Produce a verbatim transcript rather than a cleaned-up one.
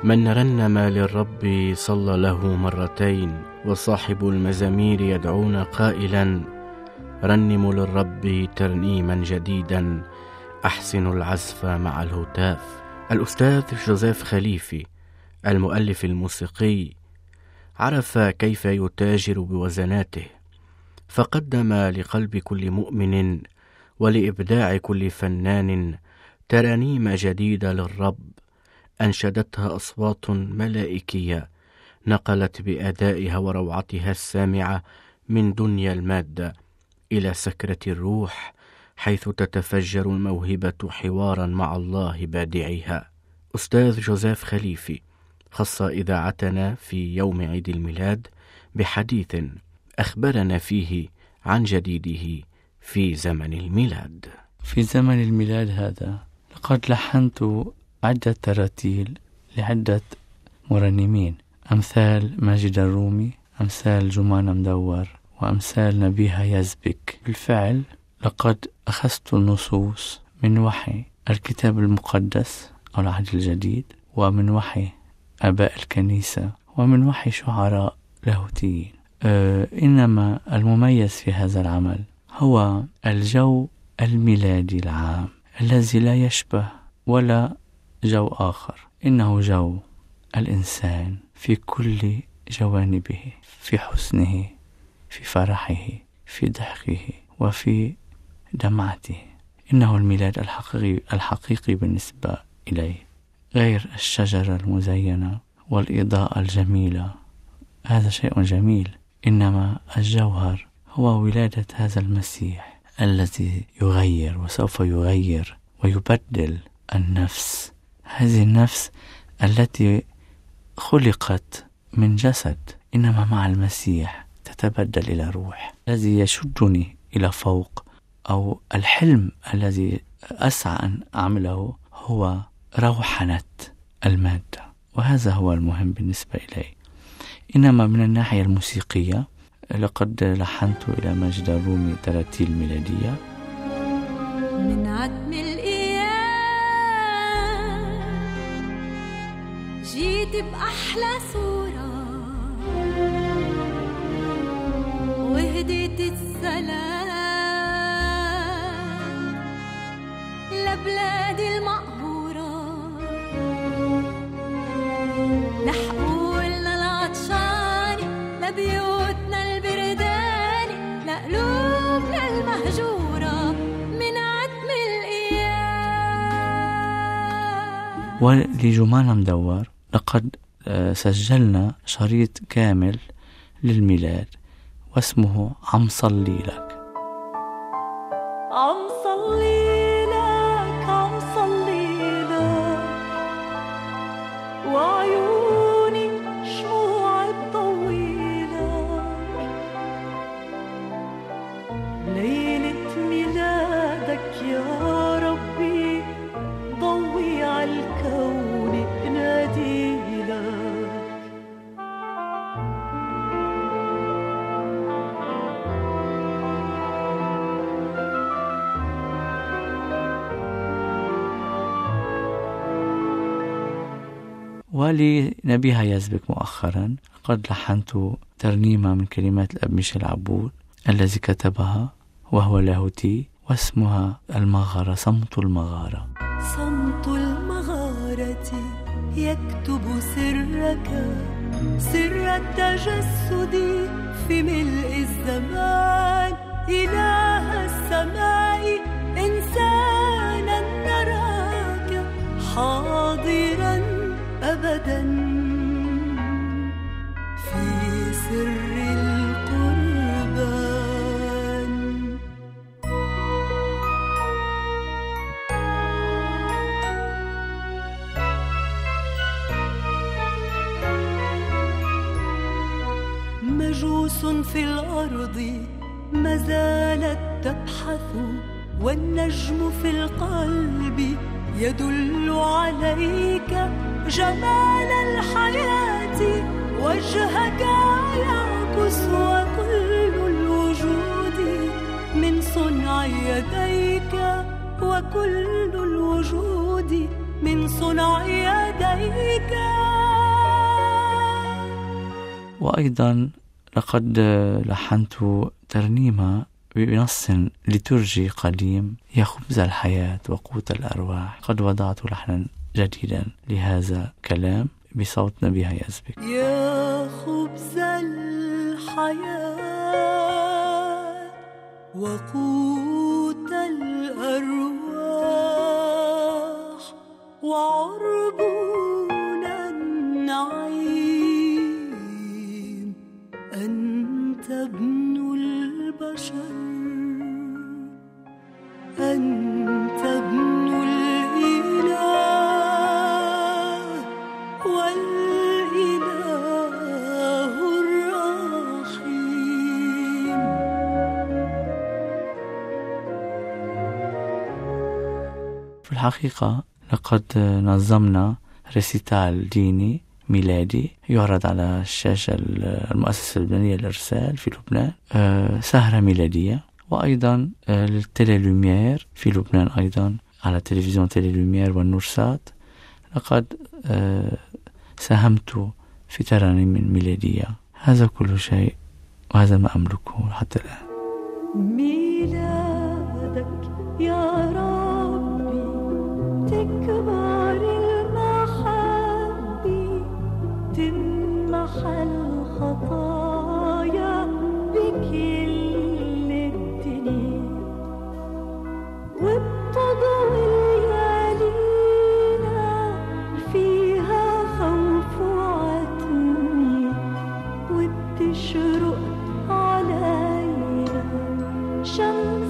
من رنم للرب صلى له مرتين، وصاحب المزامير يدعون قائلا: رنموا للرب ترنيما جديدا، أحسن العزف مع الهتاف. الأستاذ جوزيف خليفي المؤلف الموسيقي عرف كيف يتاجر بوزناته، فقدم لقلب كل مؤمن ولإبداع كل فنان ترانيم جديدة للرب، أنشدتها أصوات ملائكية نقلت بأدائها وروعتها السامعة من دنيا المادة إلى سكرة الروح، حيث تتفجر الموهبة حوارا مع الله بادعها. أستاذ جوزيف خليفي خص إذاعتنا في يوم عيد الميلاد بحديث أخبرنا فيه عن جديده في زمن الميلاد. في زمن الميلاد هذا لقد لحنت عدة تراتيل لعدة مرنمين، أمثال ماجد الرومي، أمثال جمانة مدور، وأمثال نبيها يزبك. بالفعل لقد أخذت النصوص من وحي الكتاب المقدس أو العهد الجديد، ومن وحي آباء الكنيسة، ومن وحي شعراء لاهوتيين. أه إنما المميز في هذا العمل هو الجو الميلادي العام الذي لا يشبه ولا جو آخر، إنه جو الإنسان في كل جوانبه، في حزنه، في فرحه، في ضحكه، وفي دمعته. إنه الميلاد الحقيقي, الحقيقي بالنسبة إليه، غير الشجرة المزينة والإضاءة الجميلة، هذا شيء جميل، إنما الجوهر هو ولادة هذا المسيح الذي يغير وسوف يغير ويبدل النفس، هذه النفس التي خلقت من جسد، إنما مع المسيح تتبدل إلى روح. الذي يشدني إلى فوق أو الحلم الذي أسعى أن أعمله هو روحنة المادة، وهذا هو المهم بالنسبة إلي. إنما من الناحية الموسيقية لقد لحنت إلى ماجد الرومي تراتيل ميلادية. من عتم الأيام جيت بأحلى صورة، وهديت السلام لبلادي المقهورة، لحقولنا العطشاني، لبيوتنا البرداني، لقلوبنا المهجورة من عتم الأيام. ولجمانة مدور لقد سجلنا شريط كامل للميلاد واسمه عم صلي لك. عم صلي لك، عم صلي لك، وعيوني شموع طويلة، ليلة ميلادك يا ربي ضوي عالكون نادي لك. ولنبيها يزبك مؤخرا قد لحنت ترنيمة من كلمات الأب ميشيل عبود الذي كتبها وهو لاهوتي، واسمها المغارة، صمت المغارة. صمت المغارة يكتب سرك، سر التجسد في ملء الزمان، إله السماء إنسانا نراك حاضرا أبدا في سر القربان. مجوس في الأرض ما زالت تبحث، والنجم في القلب يدل عليك جمال الحياة، وجهك يعكس وكل الوجود من صنع يديك، وكل الوجود من صنع يديك. وأيضا لقد لحنت ترنيمة بنص لترجي قديم: يا خبز الحياة وقوت الأرواح. قد وضعت لحنا جديدا لهذا كلام بصوت نبيها يزبك. يا خبز الحياة وقوت الأرواح وعربون النعيم، أنت ابن البشر، أنت ابن الإله والإله الرحيم. في الحقيقة لقد نظمنا ريسيتال ديني ميلادي يعرض على الشاشة المؤسسة اللبنانية للإرسال في لبنان، أه سهرة ميلادية، وأيضا أه للتيلي لومير في لبنان، أيضا على تلفزيون تيلي لومير والنورسات. لقد أه ساهمت في ترانيم ميلادية. هذا كل شيء وهذا ما أملكه حتى الآن. ميلادك يا ربي تكبر المحبة، تمحى الخطايا بكل الدنيا، وبتضوي الليالينا فيها خوف وعتمي، وبتشرق علينا شمس